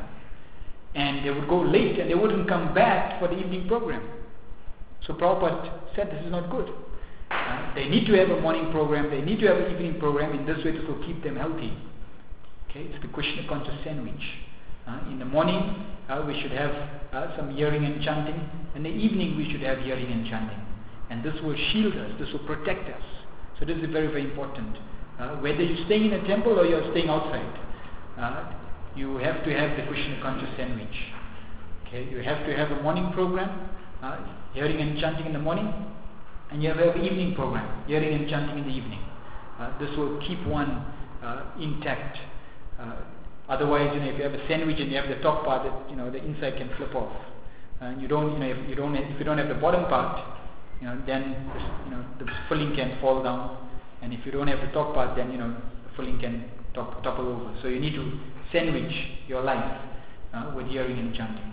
and they would go late and they wouldn't come back for the evening program. So Prabhupada said this is not good. Uh, they need to have a morning program, they need to have an evening program. In this way this will keep them healthy. Okay, it's the Krishna conscious sandwich. Uh, in the morning uh, we should have uh, some hearing and chanting. In the evening we should have hearing and chanting. And this will shield us, this will protect us. So this is very, very important. Uh, whether you're staying in a temple or you're staying outside, uh, you have to have the Krishna conscious sandwich. Okay, you have to have a morning program, uh, hearing and chanting in the morning, and you have an evening program, hearing and chanting in the evening. Uh, this will keep one uh, intact. Uh, otherwise, you know, if you have a sandwich and you have the top part, that, you know, the inside can flip off. And you don't, you know, if you don't, if you don't have the bottom part, you know, then you know the filling can fall down, and if you don't have the top part, then you know the filling can top, topple over. So you need to sandwich your life uh, with hearing and chanting.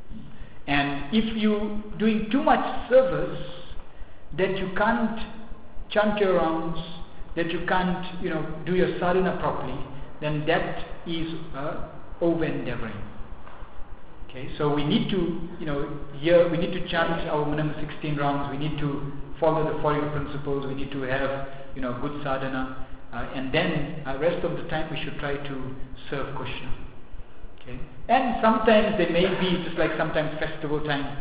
And if you doing too much service that you can't chant your rounds, that you can't you know do your sadhana properly, then that is uh, over endeavoring. Okay, so we need to, you know, here we need to chant our minimum sixteen rounds. We need to follow the four principles. We need to have, you know, good sadhana, uh, and then uh, rest of the time we should try to serve Krishna. Okay, and sometimes there may be just like sometimes festival time.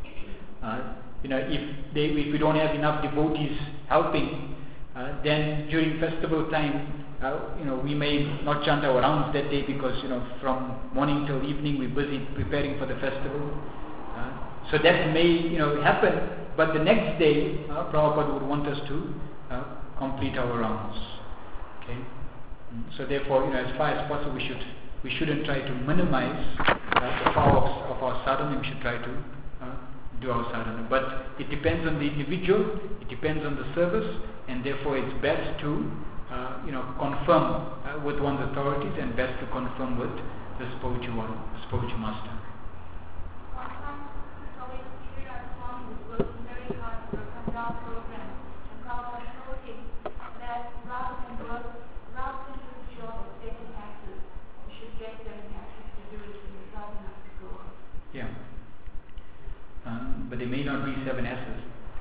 Uh, you know, if they if we don't have enough devotees helping, uh, then during festival time. Uh, you know, we may not chant our rounds that day because, you know, from morning till evening we're busy preparing for the festival. Uh, so that may, you know, happen, but the next day, uh, Prabhupada would want us to uh, complete our rounds. Okay. Mm. So therefore, you know, as far as possible, we should we shouldn't try to minimize uh, the power of, of our sadhana. We should try to uh, do our sadhana. But it depends on the individual. It depends on the service, and therefore, it's best to Uh, you know, confirm uh, with one's authorities, and best to confirm with the spiritual one, the spiritual master. Yeah. Um, but they may not be seven S's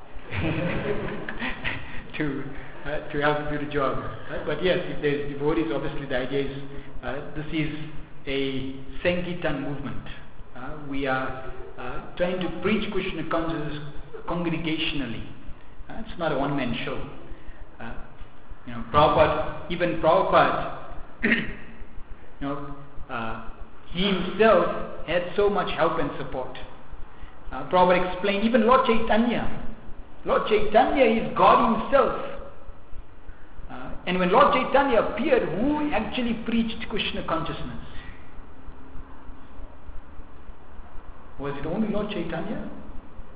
to uh, to help do the job. Uh, but yes, if there's devotees, obviously the idea is uh, this is a Sankirtan movement. Uh, we are uh, trying to preach Krishna consciousness congregationally. Uh, it's not a one-man show. Uh, you know, Prabhupada, even Prabhupada, you know, uh, he himself had so much help and support. Uh, Prabhupada explained, even Lord Chaitanya, Lord Chaitanya is God himself. Uh, and when Lord Chaitanya appeared, who actually preached Krishna consciousness? Was it only Lord Chaitanya?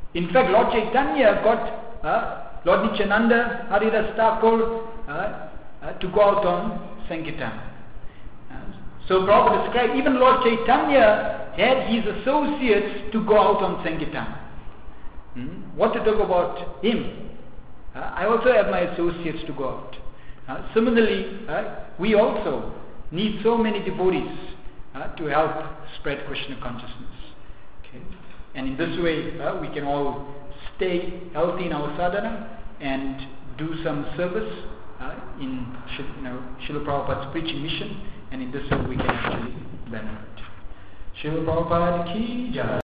In fact, Lord Chaitanya got uh, Lord Nityananda, Haridas Thakur uh, uh, to go out on Sankirtan. Uh, so Prabhupada described, even Lord Chaitanya had his associates to go out on Sankirtan. Hmm? What to talk about him? Uh, I also have my associates to go out. Uh, similarly, uh, we also need so many devotees uh, to help spread Krishna consciousness. Okay? And in this way, uh, we can all stay healthy in our sadhana and do some service uh, in you know, Srila Prabhupada's preaching mission, and in this way we can actually benefit. Srila Prabhupada ki jai.